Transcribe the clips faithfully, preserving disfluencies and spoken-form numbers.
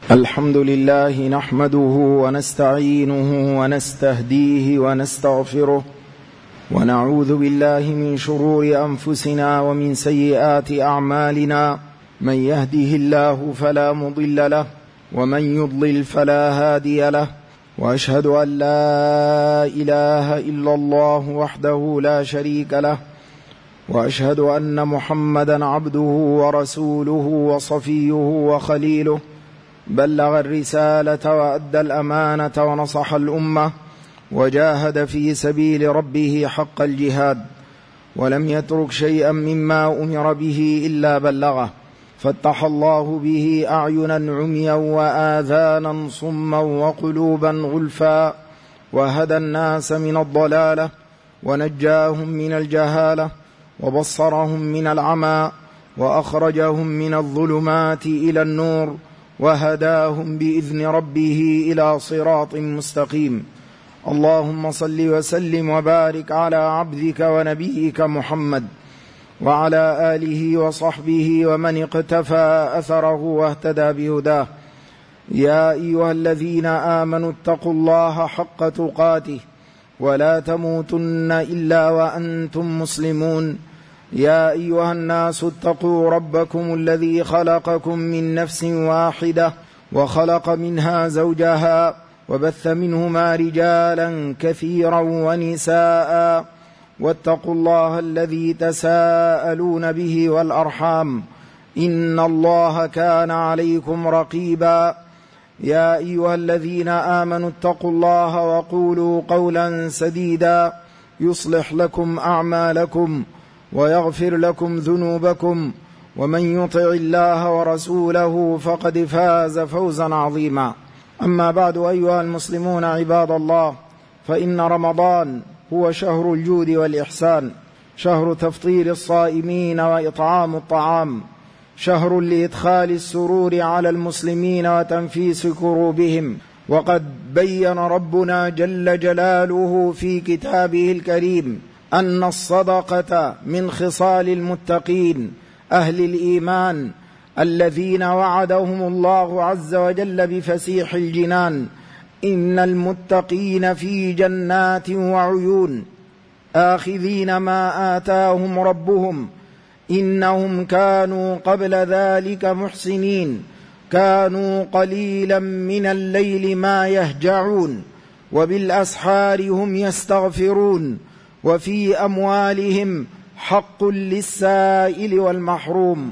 الحمد لله نحمده ونستعينه ونستهديه ونستغفره ونعوذ بالله من شرور أنفسنا ومن سيئات أعمالنا. من يهده الله فلا مضل له ومن يضلل فلا هادي له، وأشهد أن لا إله إلا الله وحده لا شريك له، وأشهد أن محمدا عبده ورسوله وصفيه وخليله، بلغ الرسالة وأدى الأمانة ونصح الأمة وجاهد في سبيل ربه حق الجهاد، ولم يترك شيئا مما أمر به إلا بلغه، فاتح الله به أعينا عميا وآذانا صما وقلوبا غلفا، وهدى الناس من الضلالة ونجاهم من الجهالة وبصرهم من العمى وأخرجهم من الظلمات إلى النور وهداهم بإذن ربه إلى صراط مستقيم. اللهم صل وسلم وبارك على عبدك ونبيك محمد وعلى آله وصحبه ومن اقتفى أثره واهتدى بهداه. يا أيها الذين آمنوا اتقوا الله حق تقاته ولا تموتن إلا وأنتم مسلمون. يا أيها الناس اتقوا ربكم الذي خلقكم من نفس واحدة وخلق منها زوجها وبث منهما رجالا كثيرا ونساء، واتقوا الله الذي تساءلون به والأرحام إن الله كان عليكم رقيبا. يا أيها الذين آمنوا اتقوا الله وقولوا قولا سديدا يصلح لكم أعمالكم ويغفر لكم ذنوبكم، ومن يطع الله ورسوله فقد فاز فوزا عظيما. أما بعد، أيها المسلمون عباد الله، فإن رمضان هو شهر الجود والإحسان، شهر تفطير الصائمين وإطعام الطعام، شهر لإدخال السرور على المسلمين وتنفيس كروبهم. وقد بين ربنا جل جلاله في كتابه الكريم أن الصدقة من خصال المتقين أهل الإيمان الذين وعدهم الله عز وجل بفسيح الجنان. إن المتقين في جنات وعيون آخذين ما آتاهم ربهم إنهم كانوا قبل ذلك محسنين، كانوا قليلا من الليل ما يهجعون وبالأسحار هم يستغفرون، وفي أموالهم حق للسائل والمحروم.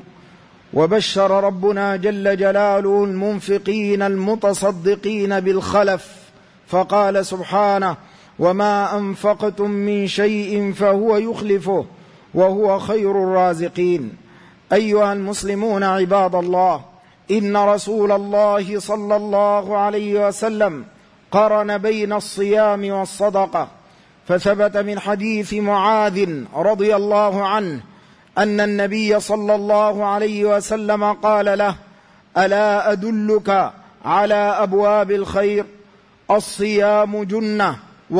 وبشر ربنا جل جلاله المنفقين المتصدقين بالخلف، فقال سبحانه: وما أنفقتم من شيء فهو يخلفه وهو خير الرازقين. أيها المسلمون عباد الله، إن رسول الله صلى الله عليه وسلم قرن بين الصيام والصدقة، فثبت من حديث معاذ رضي الله عنه أن النبي صلى الله عليه وسلم قال له: ألا أدلك على أبواب الخير؟ الصيام جنة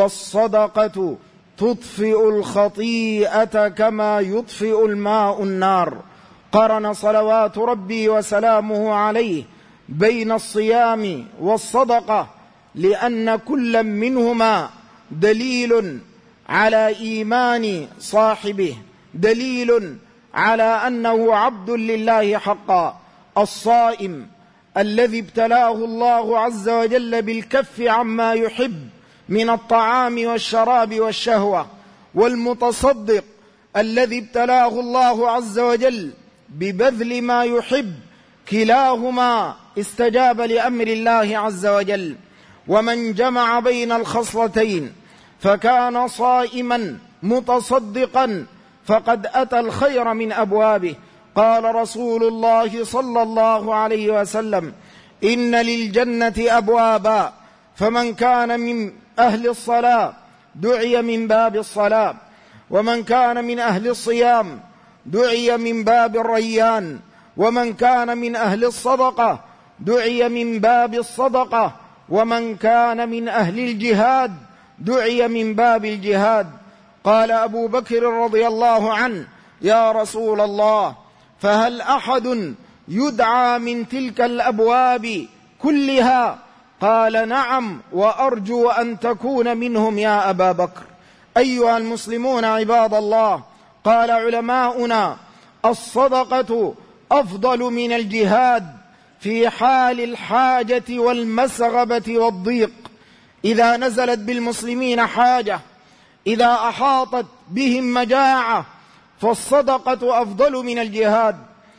والصدقة تطفئ الخطيئة كما يطفئ الماء النار. قرن صلوات ربي وسلامه عليه بين الصيام والصدقة، لأن كل منهما دليل على إيمان صاحبه، دليل على أنه عبد لله حقا. الصائم الذي ابتلاه الله عز وجل بالكف عما يحب من الطعام والشراب والشهوة، والمتصدق الذي ابتلاه الله عز وجل ببذل ما يحب، كلاهما استجاب لأمر الله عز وجل. ومن جمع بين الخصلتين فكان صائما متصدقا فقد أتى الخير من أبوابه. قال رسول الله صلى الله عليه وسلم: إن للجنة أبوابا، فمن كان من أهل الصلاة دعي من باب الصلاة، ومن كان من أهل الصيام دعي من باب الريان، ومن كان من أهل الصدقة دعي من باب الصدقة، ومن كان من أهل الجهاد دعي من باب الجهاد. قال أبو بكر رضي الله عنه: يا رسول الله، فهل أحد يدعى من تلك الأبواب كلها؟ قال نعم، وأرجو أن تكون منهم يا أبا بكر. أيها المسلمون عباد الله، قال علماؤنا: الصدقة أفضل من الجهاد في حال الحاجة والمسغبة والضيق. إذا نزلت بالمسلمين حاجة، إذا أحاطت بهم مجاعة، فالصدقة أفضل من الجهاد،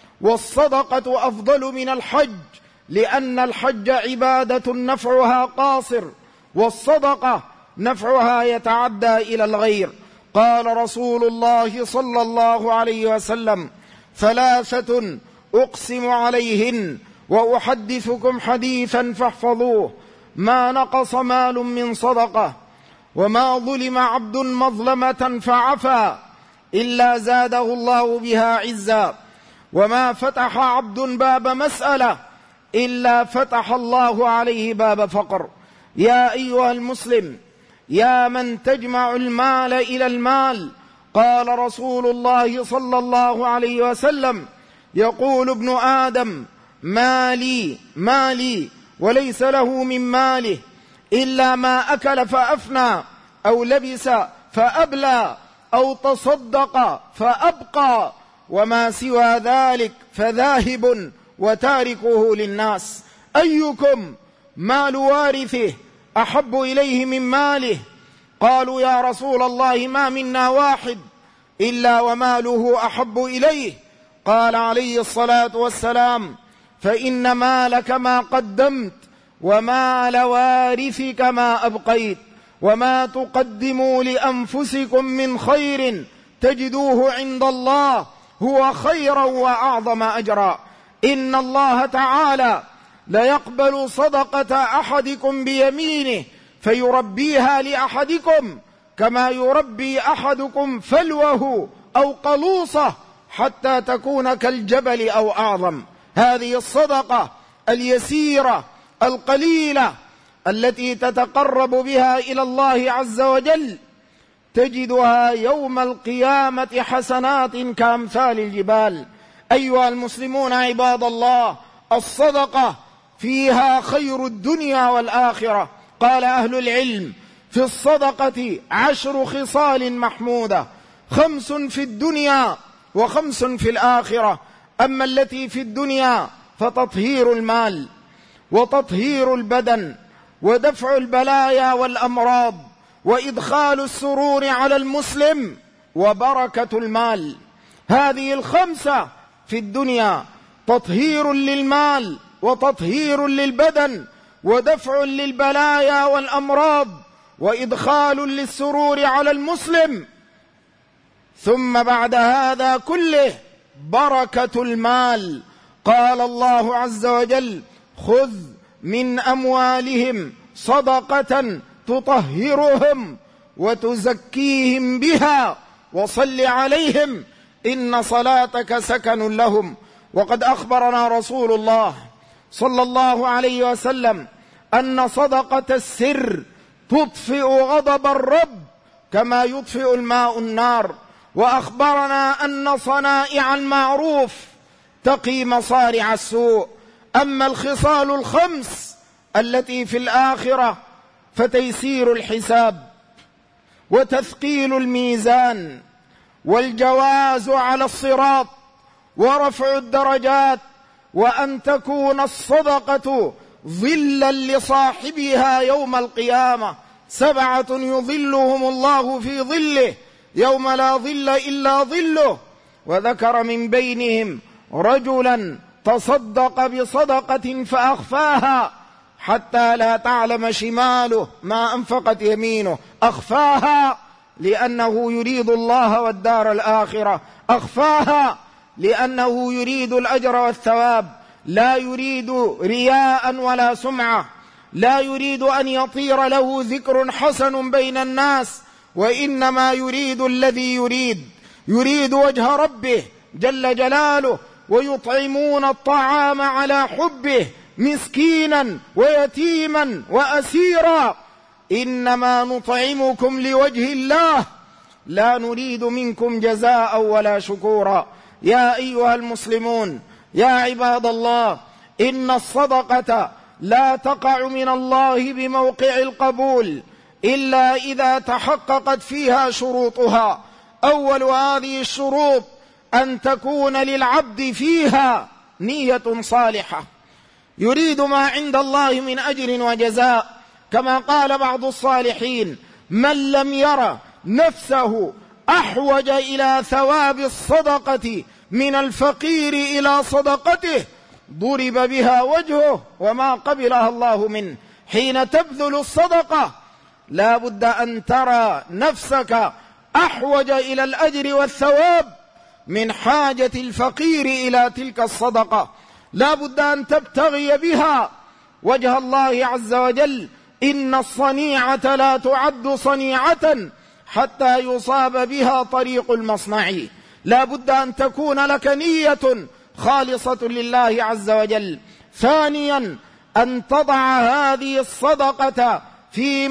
والصدقة أفضل من الحج، لأن الحج عبادة نفعها قاصر، والصدقة نفعها يتعدى إلى الغير. قال رسول الله صلى الله عليه وسلم: ثلاثة أقسم عليهن وأحدثكم حديثا فاحفظوه: ما نقص مال من صدقة، وما ظلم عبد مظلمة فعفا إلا زاده الله بها عزا، وما فتح عبد باب مسألة إلا فتح الله عليه باب فقر. يا أيها المسلم، يا من تجمع المال إلى المال، قال رسول الله صلى الله عليه وسلم: يقول ابن آدم: مالي مالي، وليس له من ماله إلا ما أكل فأفنى، أو لبس فأبلى، أو تصدق فأبقى، وما سوى ذلك فذاهب وتاركه للناس. أيكم مال وارثه أحب إليه من ماله؟ قالوا: يا رسول الله، ما منا واحد إلا وماله أحب إليه. قال عليه الصلاة والسلام: فإن مالك ما قدمت، ومال وارثك ما أبقيت، وما تقدموا لأنفسكم من خير تجدوه عند الله هو خيرا وأعظم أجرا. إن الله تعالى ليقبل صدقة أحدكم بيمينه فيربيها لأحدكم كما يربي أحدكم فلوه أو قلوصه حتى تكون كالجبل أو أعظم. هذه الصدقة اليسيرة القليلة التي تتقرب بها إلى الله عز وجل تجدها يوم القيامة حسنات كأمثال الجبال. أيها المسلمون عباد الله، الصدقة فيها خير الدنيا والآخرة. قال أهل العلم: في الصدقة عشر خصال محمودة، خمس في الدنيا وخمس في الآخرة. أما التي في الدنيا فتطهير المال، وتطهير البدن، ودفع البلايا والأمراض، وإدخال السرور على المسلم، وبركة المال. هذه الخمسة في الدنيا: تطهير للمال، وتطهير للبدن، ودفع للبلايا والأمراض، وإدخال للسرور على المسلم. ثم بعد هذا كله بركة المال. قال الله عز وجل: خذ من أموالهم صدقة تطهرهم وتزكيهم بها وصل عليهم إن صلاتك سكن لهم. وقد أخبرنا رسول الله صلى الله عليه وسلم أن صدقة السر تطفئ غضب الرب كما يطفئ الماء النار. وأخبرنا أن صنائع المعروف تقي مصارع السوء. أما الخصال الخمس التي في الآخرة فتيسير الحساب، وتثقيل الميزان، والجواز على الصراط، ورفع الدرجات، وأن تكون الصدقة ظلا لصاحبها يوم القيامة. سبعة يظلهم الله في ظله يوم لا ظل إلا ظله. وذكر من بينهم رجلا تصدق بصدقة فأخفاها حتى لا تعلم شماله ما أنفقت يمينه. أخفاها لأنه يريد الله والدار الآخرة، أخفاها لأنه يريد الأجر والثواب، لا يريد رياء ولا سمعة، لا يريد أن يطير له ذكر حسن بين الناس، وإنما يريد الذي يريد يريد وجه ربه جل جلاله. ويطعمون الطعام على حبه مسكينا ويتيما وأسيرا. إنما نطعمكم لوجه الله لا نريد منكم جزاء ولا شكورا. يا أيها المسلمون، يا عباد الله، إن الصدقة لا تقع من الله بموقع القبول إلا إذا تحققت فيها شروطها. أول هذه الشروط أن تكون للعبد فيها نية صالحة، يريد ما عند الله من أجر وجزاء، كما قال بعض الصالحين: من لم ير نفسه أحوج إلى ثواب الصدقة من الفقير إلى صدقته ضرب بها وجهه وما قبلها الله منه. حين تبذل الصدقة لا بد أن ترى نفسك أحوج إلى الأجر والثواب من حاجة الفقير إلى تلك الصدقة، لا بد أن تبتغي بها وجه الله عز وجل. إن الصنيعة لا تعد صنيعة حتى يصاب بها طريق المصنع. لا بد أن تكون لك نية خالصة لله عز وجل. ثانيا أن تضع هذه الصدقة في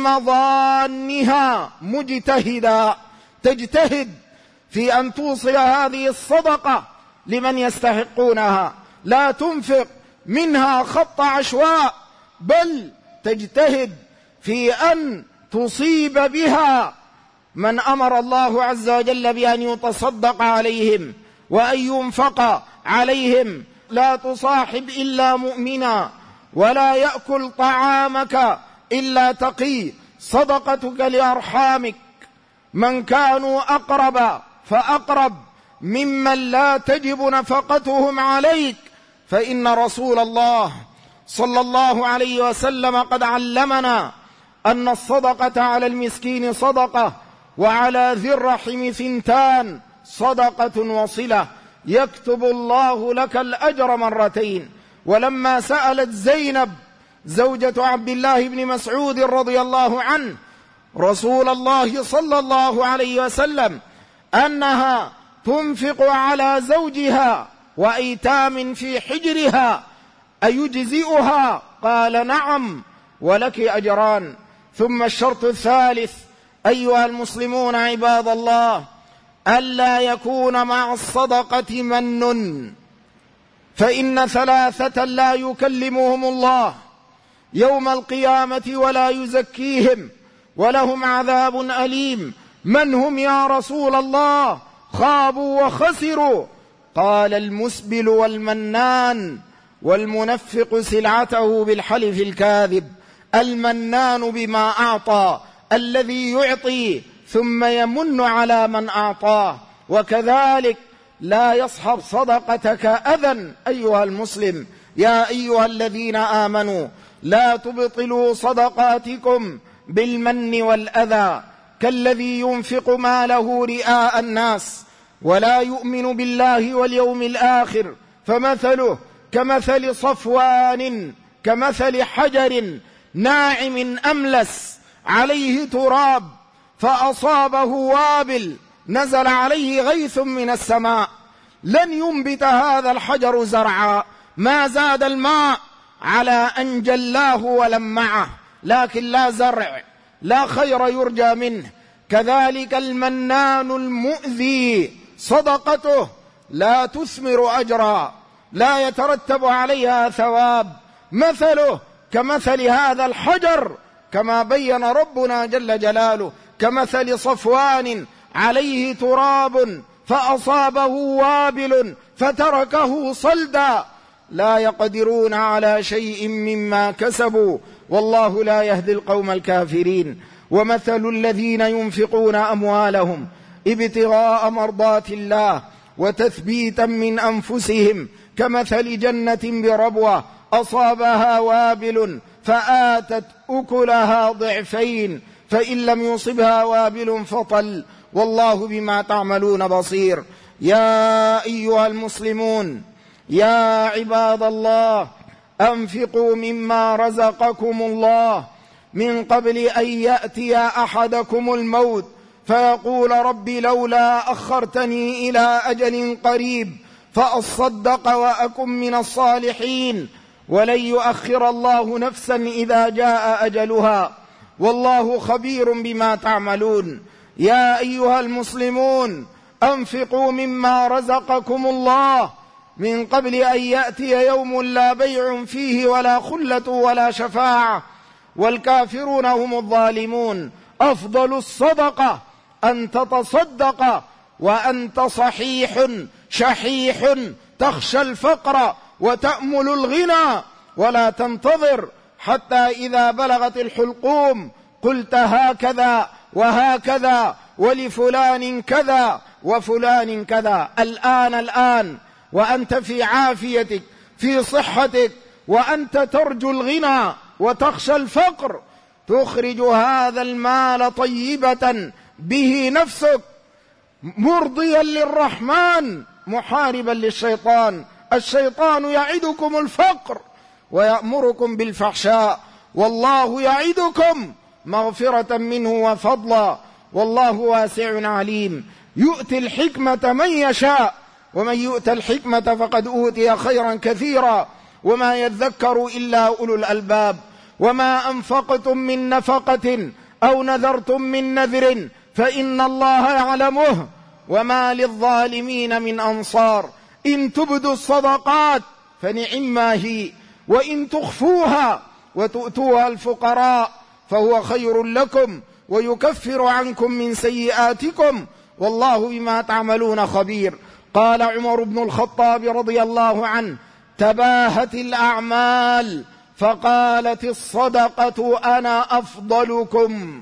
مظانها مجتهدا، تجتهد في أن توصل هذه الصدقة لمن يستحقونها، لا تنفق منها خط عشواء، بل تجتهد في أن تصيب بها من أمر الله عز وجل بأن يتصدق عليهم وأن ينفق عليهم. لا تصاحب إلا مؤمنا، ولا يأكل طعامك إلا تقي. صدقتك لأرحامك، من كانوا أقرب فأقرب ممن لا تجب نفقتهم عليك، فإن رسول الله صلى الله عليه وسلم قد علمنا أن الصدقة على المسكين صدقة، وعلى ذي الرحم ثنتان، صدقة وصلة، يكتب الله لك الأجر مرتين. ولما سألت زينب زوجة عبد الله بن مسعود رضي الله عنه رسول الله صلى الله عليه وسلم أنها تنفق على زوجها وأيتام في حجرها أيجزئها؟ قال: نعم، ولك أجران. ثم الشرط الثالث أيها المسلمون عباد الله، ألا يكون مع الصدقة من، فإن ثلاثة لا يكلمهم الله يوم القيامة ولا يزكيهم ولهم عذاب أليم. من هم يا رسول الله؟ خابوا وخسروا. قال: المسبل والمنان والمنفق سلعته بالحلف الكاذب. المنان بما أعطى، الذي يعطي ثم يمن على من أعطاه. وكذلك لا يصحب صدقتك أذى أيها المسلم. يا أيها الذين آمنوا لا تبطلوا صدقاتكم بالمن والأذى، كالذي ينفق ماله رئاء الناس ولا يؤمن بالله واليوم الآخر، فمثله كمثل صفوان كمثل حجر ناعم أملس عليه تراب فأصابه وابل نزل عليه غيث من السماء، لن ينبت هذا الحجر زرعا، ما زاد الماء على أن جلاه ولمعه، لكن لا زرع، لا خير يرجى منه. كذلك المنان المؤذي، صدقته لا تثمر أجرا، لا يترتب عليها ثواب، مثله كمثل هذا الحجر كما بين ربنا جل جلاله، كمثل صفوان عليه تراب فأصابه وابل فتركه صلدا، لا يقدرون على شيء مما كسبوا والله لا يهدي القوم الكافرين. ومثل الذين ينفقون أموالهم ابتغاء مرضات الله وتثبيتا من أنفسهم كمثل جنة بربوة أصابها وابل فآتت أكلها ضعفين فإن لم يصبها وابل فطل والله بما تعملون بصير. يا أيها المسلمون يا عباد الله، أنفقوا مما رزقكم الله من قبل أن يأتي أحدكم الموت فيقول رب لولا أخرتني إلى أجل قريب فأصدق وأكن من الصالحين، ولن يؤخر الله نفسا إذا جاء أجلها والله خبير بما تعملون. يا أيها المسلمون، أنفقوا مما رزقكم الله من قبل أن يأتي يوم لا بيع فيه ولا خلة ولا شفاعة والكافرون هم الظالمون. أفضل الصدقة أن تتصدق وأنت صحيح شحيح تخشى الفقر وتأمل الغنى، ولا تنتظر حتى إذا بلغت الحلقوم قلت هكذا وهكذا ولفلان كذا وفلان كذا. الآن الآن وأنت في عافيتك في صحتك وأنت ترجو الغنى وتخشى الفقر، تخرج هذا المال طيبة به نفسك مرضيا للرحمن محاربا للشيطان. الشيطان يعدكم الفقر ويأمركم بالفحشاء، والله يعدكم مغفرة منه وفضلا، والله واسع عليم. يؤتي الحكمة من يشاء، ومن يؤت الحكمة فقد أوتي خيرا كثيرا، وما يذكر إلا أولو الألباب. وما أنفقتم من نفقة أو نذرتم من نذر فإن الله يعلمه وما للظالمين من أنصار. إن تبدوا الصدقات فنعما هي، وإن تخفوها وتؤتوها الفقراء فهو خير لكم ويكفر عنكم من سيئاتكم والله بما تعملون خبير. قال عمر بن الخطاب رضي الله عنه: تباهت الأعمال فقالت الصدقة أنا أفضلكم.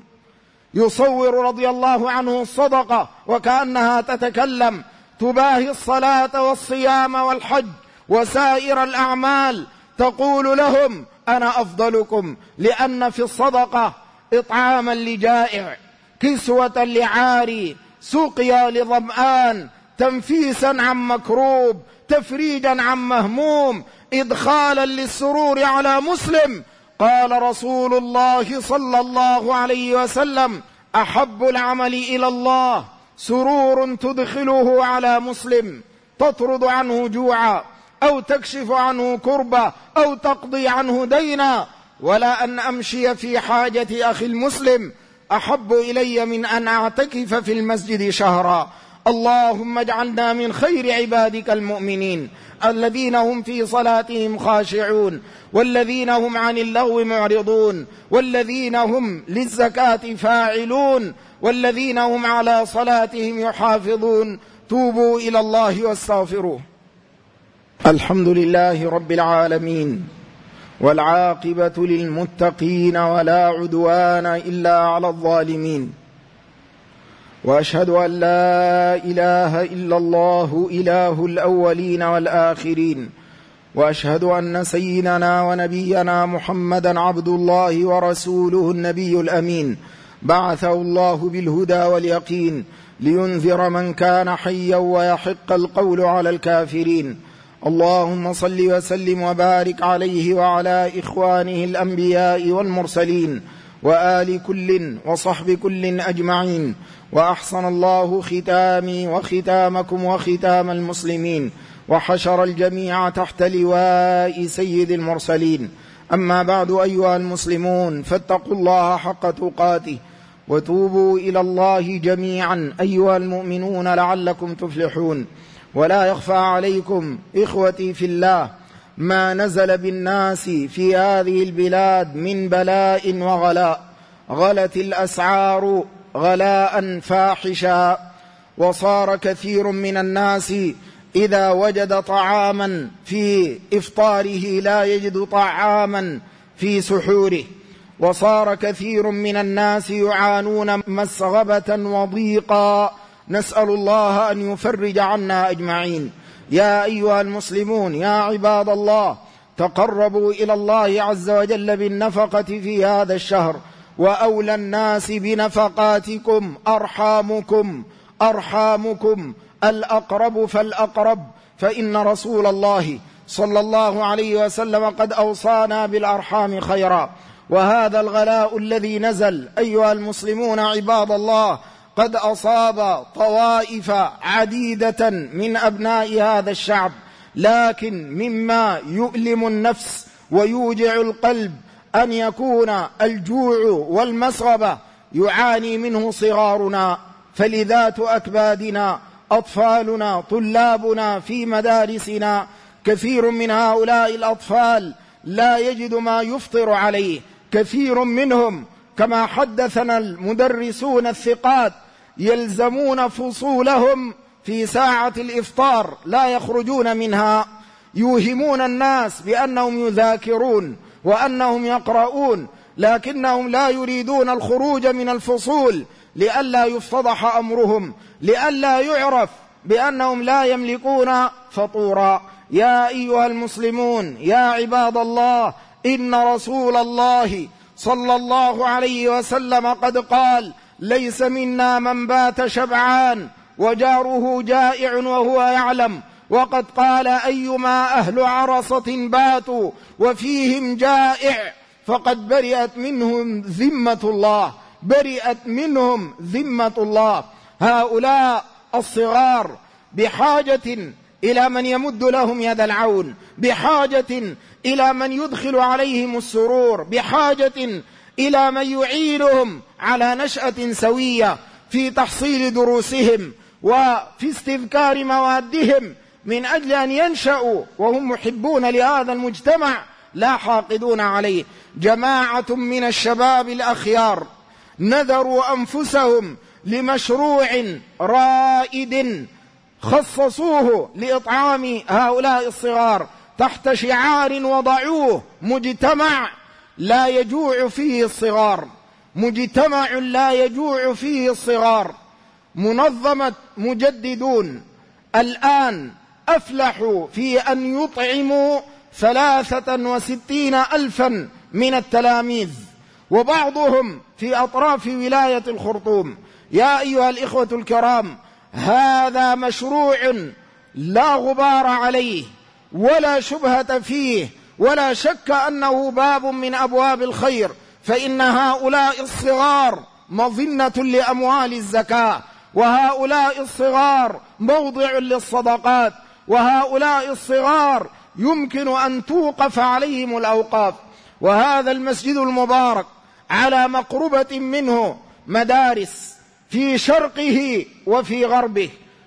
يصور رضي الله عنه الصدقة وكأنها تتكلم، تباهي الصلاة والصيام والحج وسائر الأعمال، تقول لهم أنا أفضلكم، لأن في الصدقة إطعاما لجائع، كسوة لعاري، سقيا لظمآن، تنفيسا عن مكروب، تفريجا عن مهموم، إدخالا للسرور على مسلم. قال رسول الله صلى الله عليه وسلم: أحب العمل إلى الله سرور تدخله على مسلم، تطرد عنه جوعا أو تكشف عنه كربة أو تقضي عنه دينا، ولا أن أمشي في حاجة أخي المسلم أحب إلي من أن أعتكف في المسجد شهرا. اللهم اجعلنا من خير عبادك المؤمنين الذين هم في صلاتهم خاشعون، والذين هم عن اللغو معرضون، والذين هم للزكاة فاعلون، والذين هم على صلاتهم يحافظون. توبوا إلى الله واستغفروه. الحمد لله رب العالمين، والعاقبة للمتقين، ولا عدوان إلا على الظالمين. وأشهد أن لا إله إلا الله إله الأولين والآخرين، وأشهد أن سيدنا ونبينا محمدا عبد الله ورسوله النبي الأمين، بعثه الله بالهدى واليقين لينذر من كان حيا ويحق القول على الكافرين. اللهم صل وسلم وبارك عليه وعلى إخوانه الأنبياء والمرسلين وآل كل وصحب كل أجمعين. وأحسن الله ختامي وختامكم وختام المسلمين، وحشر الجميع تحت لواء سيد المرسلين. أما بعد، أيها المسلمون، فاتقوا الله حق تقاته وتوبوا إلى الله جميعا أيها المؤمنون لعلكم تفلحون. ولا يخفى عليكم إخوتي في الله ما نزل بالناس في هذه البلاد من بلاء وغلاء. غلت الأسعار غلاء فاحشا، وصار كثير من الناس إذا وجد طعاما في إفطاره لا يجد طعاما في سحوره، وصار كثير من الناس يعانون مسغبة وضيقا. نسأل الله أن يفرج عنا أجمعين. يا أيها المسلمون، يا عباد الله، تقربوا إلى الله عز وجل بالنفقة في هذا الشهر، وأولى الناس بنفقاتكم أرحامكم أرحامكم الأقرب فالأقرب، فإن رسول الله صلى الله عليه وسلم قد أوصانا بالأرحام خيرا. وهذا الغلاء الذي نزل أيها المسلمون عباد الله قد أصاب طوائف عديدة من أبناء هذا الشعب، لكن مما يؤلم النفس ويوجع القلب أن يكون الجوع والمسغبة يعاني منه صغارنا، فلذات أكبادنا أطفالنا طلابنا في مدارسنا كثير من هؤلاء الأطفال لا يجد ما يفطر عليه، كثير منهم كما حدثنا المدرسون الثقات يلزمون فصولهم في ساعة الإفطار لا يخرجون منها، يوهمون الناس بأنهم يذاكرون وأنهم يقرؤون، لكنهم لا يريدون الخروج من الفصول لئلا يفتضح أمرهم، لئلا يعرف بأنهم لا يملكون فطورا. يا أيها المسلمون يا عباد الله، إن رسول الله صلى الله عليه وسلم قد قال: ليس منا من بات شبعان وجاره جائع وهو يعلم، وقد قال: أيما أهل عرصة باتوا وفيهم جائع فقد برئت منهم ذمة الله، برئت منهم ذمة الله. هؤلاء الصغار بحاجة إلى من يمد لهم يد العون، بحاجة إلى من يدخل عليهم السرور، بحاجة إلى من يعينهم على نشأة سوية في تحصيل دروسهم وفي استذكار موادهم، من أجل أن ينشأوا وهم محبون لهذا المجتمع لا حاقدون عليه. جماعة من الشباب الأخيار نذروا أنفسهم لمشروع رائد خصصوه لإطعام هؤلاء الصغار تحت شعار وضعوه: مجتمع لا يجوع فيه الصغار، مجتمع لا يجوع فيه الصغار. منظمة مجددون الآن أفلحوا في أن يطعموا ثلاثة وستين ألفا من التلاميذ، وبعضهم في أطراف ولاية الخرطوم. يا أيها الإخوة الكرام، هذا مشروع لا غبار عليه ولا شبهة فيه، ولا شك أنه باب من أبواب الخير، فإن هؤلاء الصغار مظنة لأموال الزكاة، وهؤلاء الصغار موضع للصدقات، وهؤلاء الصغار يمكن أن توقف عليهم الأوقاف. وهذا المسجد المبارك على مقربة منه مدارس في شرقه وفي غربه،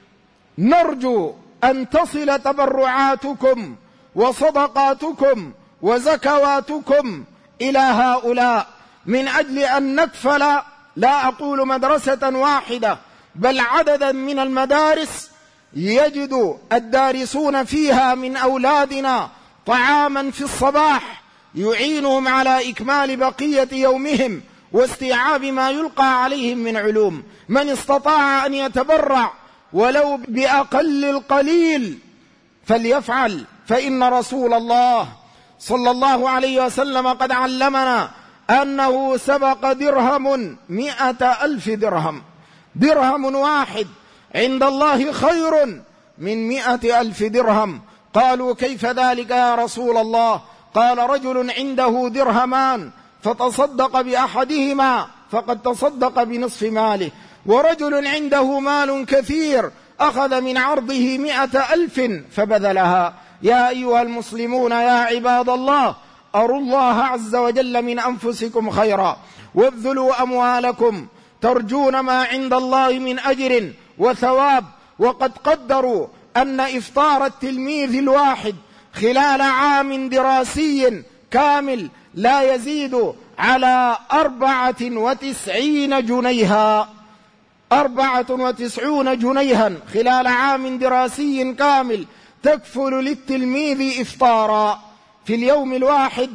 نرجو أن تصل تبرعاتكم وصدقاتكم وزكواتكم إلى هؤلاء من أجل أن نكفل، لا أقول مدرسة واحدة، بل عددا من المدارس يجد الدارسون فيها من أولادنا طعاما في الصباح يعينهم على إكمال بقية يومهم واستيعاب ما يلقى عليهم من علوم. من استطاع أن يتبرع ولو بأقل القليل فليفعل، فإن رسول الله صلى الله عليه وسلم قد علمنا أنه سبق درهم مئة ألف درهم، درهم واحد عند الله خير من مئة ألف درهم. قالوا: كيف ذلك يا رسول الله؟ قال: رجل عنده درهمان فتصدق بأحدهما فقد تصدق بنصف ماله، ورجل عنده مال كثير أخذ من عرضه مئة ألف فبذلها. يا أيها المسلمون يا عباد الله، أروا الله عز وجل من أنفسكم خيرا، وابذلوا أموالكم ترجون ما عند الله من أجر وثواب. وقد قدروا أن إفطار التلميذ الواحد خلال عام دراسي كامل لا يزيد على أربعة وتسعين جنيها، أربعة وتسعون جنيها خلال عام دراسي كامل تكفل للتلميذ إفطارا. في اليوم الواحد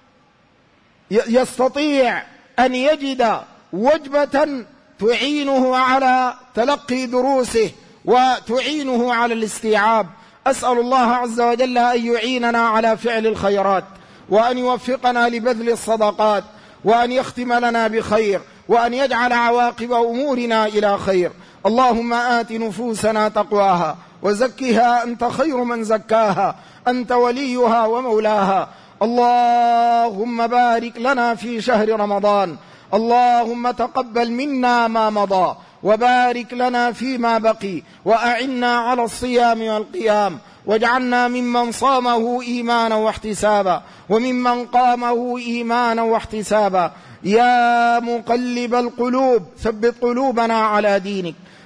يستطيع أن يجد وجبة تعينه على تلقي دروسه وتعينه على الاستيعاب. أسأل الله عز وجل أن يعيننا على فعل الخيرات، وأن يوفقنا لبذل الصدقات، وأن يختم لنا بخير، وأن يجعل عواقب أمورنا إلى خير. اللهم آت نفوسنا تقواها وزكها أنت خير من زكاها، أنت وليها ومولاها. اللهم بارك لنا في شهر رمضان، اللهم تقبل منا ما مضى، وبارك لنا فيما بقي، وأعنا على الصيام والقيام، واجعلنا ممن صامه إيمانا واحتسابا، وممن قامه إيمانا واحتسابا. يا مقلب القلوب ثبت قلوبنا على دينك،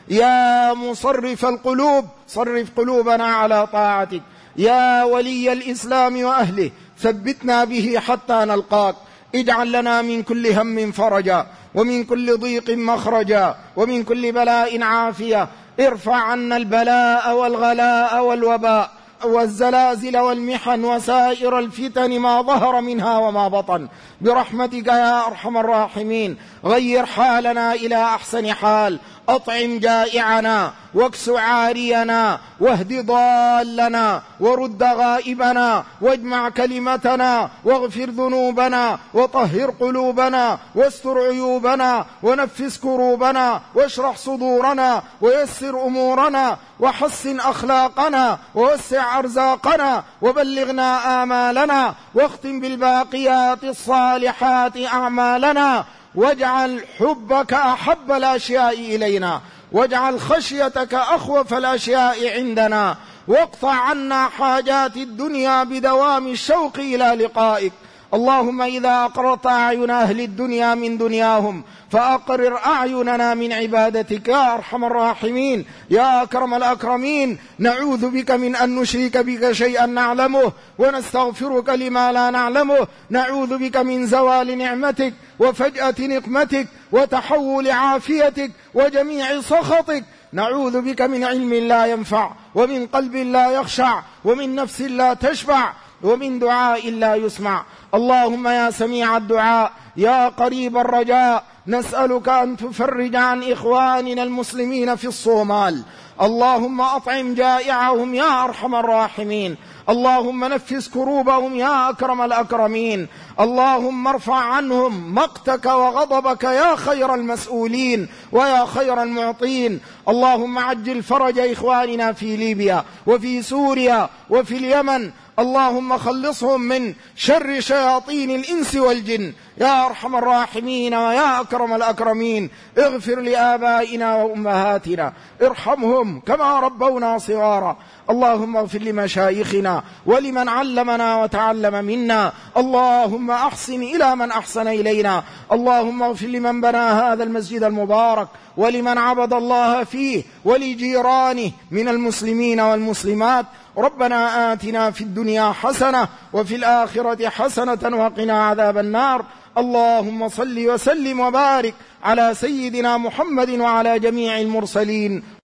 يا مصرف القلوب صرف قلوبنا على طاعتك. يا ولي الإسلام وأهله ثبتنا به حتى نلقاك. اجعل لنا من كل هم فرجا، ومن كل ضيق مخرجا، ومن كل بلاء عافية. ارفع عنا البلاء والغلاء والوباء والزلازل والمحن وسائر الفتن ما ظهر منها وما بطن، برحمتك يا أرحم الراحمين. غير حالنا إلى أحسن حال، أطعم جائعنا، واكس عارينا، واهد ضالنا، ورد غائبنا، واجمع كلمتنا، واغفر ذنوبنا، وطهر قلوبنا، واستر عيوبنا، ونفس كروبنا، واشرح صدورنا، ويسر أمورنا، وحسن أخلاقنا، ووسع أرزاقنا، وبلغنا آمالنا، واختم بالباقيات الصالحات أعمالنا. واجعل حبك أحب الأشياء إلينا، واجعل خشيتك أخوف الأشياء عندنا، واقطع عنا حاجات الدنيا بدوام الشوق إلى لقائك. اللهم إذا أقررت أعين أهل الدنيا من دنياهم فأقرر أعيننا من عبادتك يا أرحم الراحمين يا أكرم الأكرمين. نعوذ بك من أن نشرك بك شيئا نعلمه، ونستغفرك لما لا نعلمه. نعوذ بك من زوال نعمتك، وفجأة نقمتك، وتحول عافيتك، وجميع سخطك. نعوذ بك من علم لا ينفع، ومن قلب لا يخشع، ومن نفس لا تشبع، ومن دعاء لا يسمع. اللهم يا سميع الدعاء يا قريب الرجاء، نسألك أن تفرج عن إخواننا المسلمين في الصومال. اللهم أطعم جائعهم يا أرحم الراحمين. اللهم نفس كروبهم يا أكرم الأكرمين. اللهم ارفع عنهم مقتك وغضبك يا خير المسؤولين ويا خير المعطين. اللهم عجل فرج إخواننا في ليبيا وفي سوريا وفي اليمن. اللهم خلصهم من شر شياطين الإنس والجن يا أرحم الراحمين ويا أكرم الأكرمين. اغفر لآبائنا وأمهاتنا، ارحمهم كما ربونا صغارا. اللهم اغفر لمشايخنا ولمن علمنا وتعلم منا. اللهم أحسن إلى من أحسن إلينا. اللهم اغفر لمن بنى هذا المسجد المبارك، ولمن عبد الله فيه، ولجيرانه من المسلمين والمسلمات. ربنا آتنا في الدنيا حسنة وفي الآخرة حسنة وقنا عذاب النار. اللهم صل وسلم وبارك على سيدنا محمد وعلى جميع المرسلين.